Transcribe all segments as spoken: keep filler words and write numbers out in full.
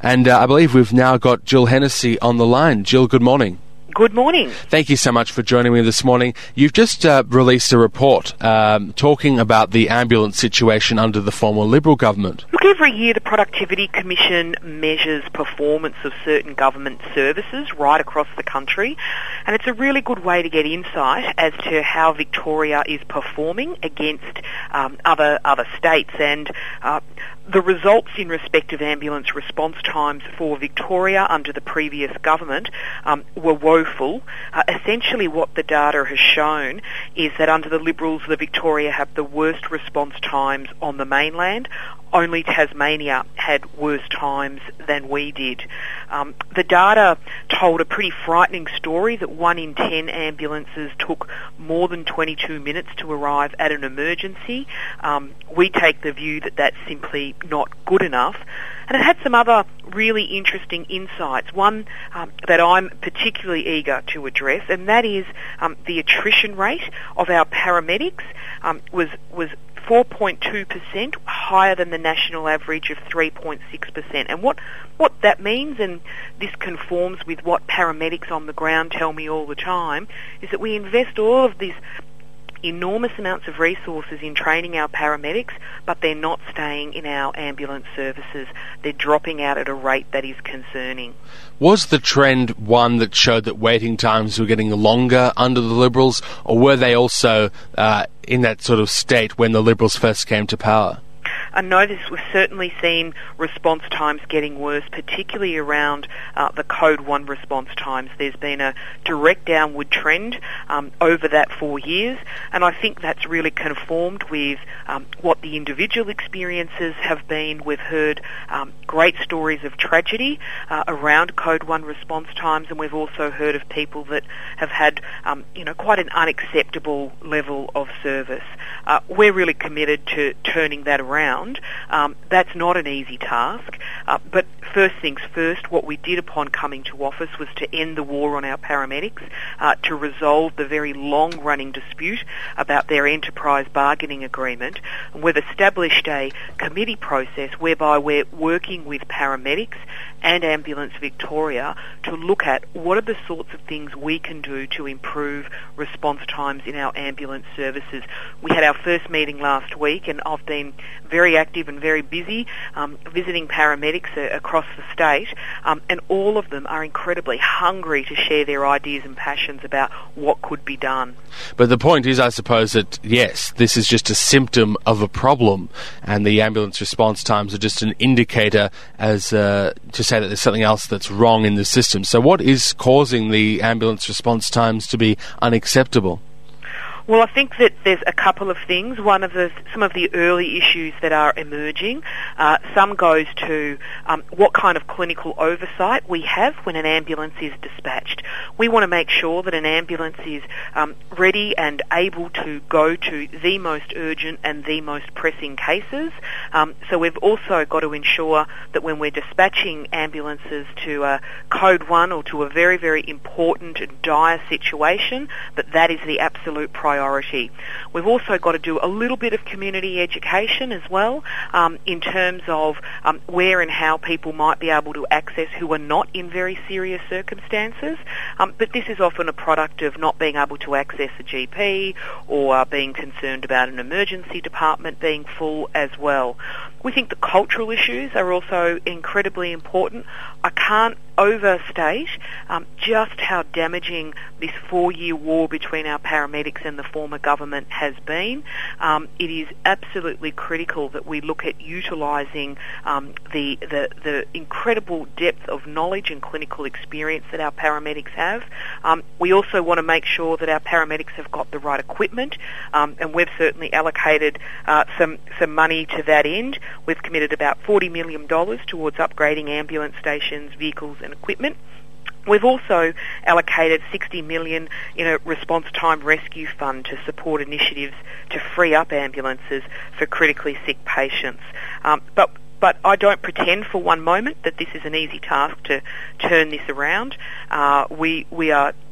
And uh, I believe we've now got Jill Hennessy on the line. Jill, good morning. Good morning. Thank you so much for joining me this morning. You've just uh, released a report um, talking about the ambulance situation under the former Liberal government. Look, every year the Productivity Commission measures performance of certain government services right across the country, and it's a really good way to get insight as to how Victoria is performing against um, other other states. And uh, the results in respect of ambulance response times for Victoria under the previous government um, were woeful. Uh, essentially what the data has shown is that under the Liberals, the Victoria have the worst response times on the mainland. Only Tasmania had worse times than we did. Um, the data told a pretty frightening story that one in ten ambulances took more than twenty-two minutes to arrive at an emergency. Um, we take the view that that's simply not good enough. And it had some other really interesting insights, one um, that I'm particularly eager to address, and that is um, the attrition rate of our paramedics um, was was four point two percent higher than the national average of three point six percent. And what, what that means, and this conforms with what paramedics on the ground tell me all the time, is that we invest all of this enormous amounts of resources in training our paramedics, but they're not staying in our ambulance services. They're dropping out at a rate that is concerning. Was the trend one that showed that waiting times were getting longer under the Liberals, or were they also uh, in that sort of state when the Liberals first came to power? I know this was certainly seen response times getting worse, particularly around uh, the Code one response times. There's been a direct downward trend um, over that four years, and I think that's really conformed with um, what the individual experiences have been. We've heard um, great stories of tragedy uh, around Code one response times, and we've also heard of people that have had um, you know, quite an unacceptable level of service. Uh, we're really committed to turning that around. Um, that's not an easy task, uh, but first things first, what we did upon coming to office was to end the war on our paramedics, uh, to resolve the very long-running dispute about their enterprise bargaining agreement. And we've established a committee process whereby we're working with paramedics and Ambulance Victoria to look at what are the sorts of things we can do to improve response times in our ambulance services. We had our first meeting last week, and I've been very active and very busy um, visiting paramedics uh, across the state, um, and all of them are incredibly hungry to share their ideas and passions about what could be done. But the point is, I suppose, that yes, this is just a symptom of a problem, and the ambulance response times are just an indicator as uh, to say that there's something else that's wrong in the system. So what is causing the ambulance response times to be unacceptable? Well, I think that there's a couple of things. One of the some of the early issues that are emerging, uh, some goes to um, what kind of clinical oversight we have when an ambulance is dispatched. We want to make sure that an ambulance is um, ready and able to go to the most urgent and the most pressing cases. Um, so we've also got to ensure that when we're dispatching ambulances to a Code one or to a very, very important and dire situation, that that is the absolute priority. Priority. We've also got to do a little bit of community education as well um, in terms of um, where and how people might be able to access who are not in very serious circumstances. Um, but this is often a product of not being able to access a G P or uh, being concerned about an emergency department being full as well. We think the cultural issues are also incredibly important. I can't overstate um, just how damaging this four-year war between our paramedics and the former government has been. Um, it is absolutely critical that we look at utilising um, the, the the incredible depth of knowledge and clinical experience that our paramedics have. Um, we also want to make sure that our paramedics have got the right equipment, um, and we've certainly allocated uh, some some money to that end. We've committed about forty million dollars towards upgrading ambulance stations, vehicles and equipment. We've also allocated sixty million dollars in a response time rescue fund to support initiatives to free up ambulances for critically sick patients. Um, but But I don't pretend for one moment that this is an easy task to turn this around. Uh, we we are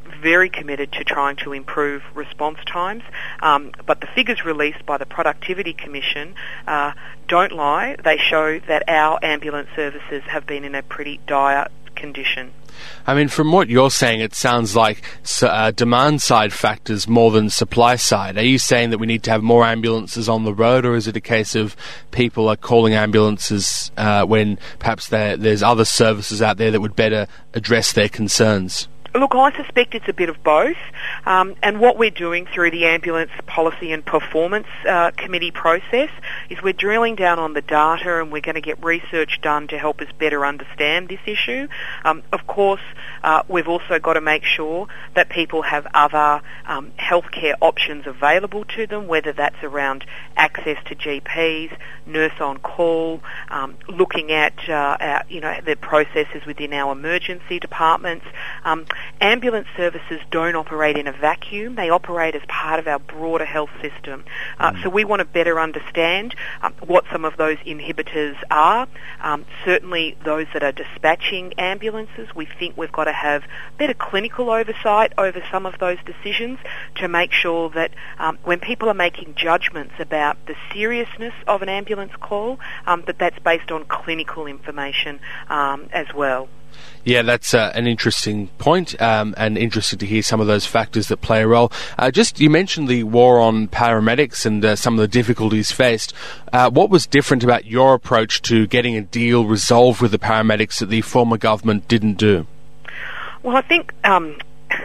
very committed to trying to improve response times, um, but the figures released by the Productivity Commission uh, don't lie. They show that our ambulance services have been in a pretty dire condition. I mean, from what you're saying, it sounds like uh, demand-side factors more than supply-side. Are you saying that we need to have more ambulances on the road, or is it a case of people are calling ambulances uh, when perhaps there's other services out there that would better address their concerns? Look, I suspect it's a bit of both, um, and what we're doing through the Ambulance Policy and Performance uh, Committee process is we're drilling down on the data, and we're going to get research done to help us better understand this issue. Um, of course, uh, we've also got to make sure that people have other um, healthcare options available to them, whether that's around access to G Ps, nurse on call, um, looking at uh, our, you know, the processes within our emergency departments. Um, Ambulance services don't operate in a vacuum. They operate as part of our broader health system. Uh, mm. So we want to better understand um, what some of those inhibitors are. Um, certainly those that are dispatching ambulances, we think we've got to have better clinical oversight over some of those decisions to make sure that um, when people are making judgments about the seriousness of an ambulance call, um, that that's based on clinical information um, as well. Yeah, that's uh, an interesting point, um, and interesting to hear some of those factors that play a role. Uh, just, you mentioned the war on paramedics and uh, some of the difficulties faced. Uh, what was different about your approach to getting a deal resolved with the paramedics that the former government didn't do? Well, I think um,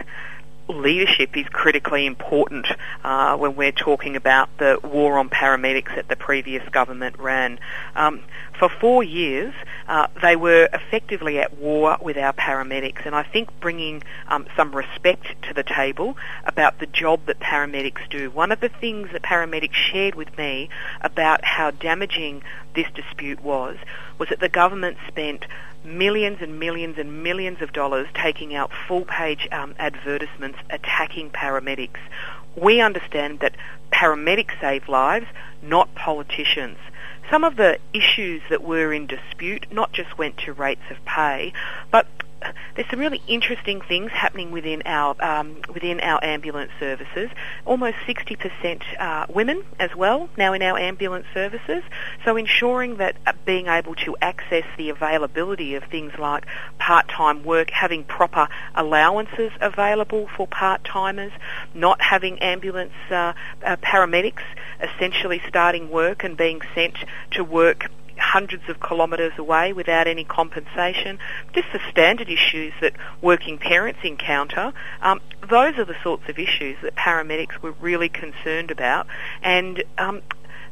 leadership is critically important uh, when we're talking about the war on paramedics that the previous government ran. Um, for four years, uh, they were effectively at war with our paramedics, and I think bringing um, some respect to the table about the job that paramedics do. One of the things that paramedics shared with me about how damaging this dispute was, was that the government spent millions and millions and millions of dollars taking out full-page um, advertisements attacking paramedics. We understand that paramedics save lives, not politicians. Some of the issues that were in dispute not just went to rates of pay, but there's some really interesting things happening within our um, within our ambulance services. Almost sixty percent uh, women as well now in our ambulance services. So ensuring that uh, being able to access the availability of things like part-time work, having proper allowances available for part-timers, not having ambulance uh, uh, paramedics essentially starting work and being sent to work hundreds of kilometres away without any compensation, just the standard issues that working parents encounter. Um, those are the sorts of issues that paramedics were really concerned about, and um,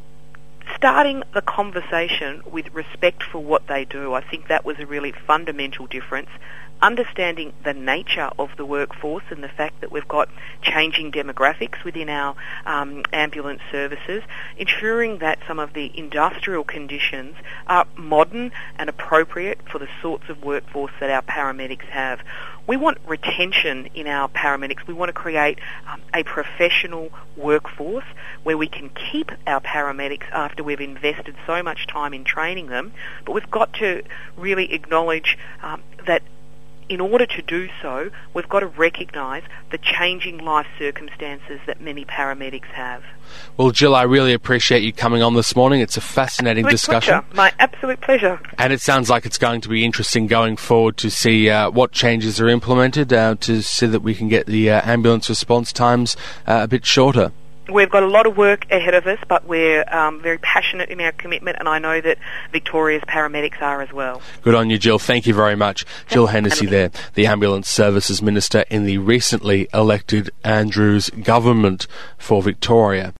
starting the conversation with respect for what they do, I think that was a really fundamental difference. Understanding the nature of the workforce and the fact that we've got changing demographics within our um, ambulance services, ensuring that some of the industrial conditions are modern and appropriate for the sorts of workforce that our paramedics have. We want retention in our paramedics. We want to create um, a professional workforce where we can keep our paramedics after we've invested so much time in training them, but we've got to really acknowledge um, that in order to do so, we've got to recognise the changing life circumstances that many paramedics have. Well, Jill, I really appreciate you coming on this morning. It's a fascinating absolute discussion. Pleasure. My absolute pleasure. And it sounds like it's going to be interesting going forward to see uh, what changes are implemented uh, to see that we can get the uh, ambulance response times uh, a bit shorter. We've got a lot of work ahead of us, but we're um, very passionate in our commitment, and I know that Victoria's paramedics are as well. Good on you, Jill. Thank you very much. Jill Hennessy there, the Ambulance Services Minister in the recently elected Andrews government for Victoria.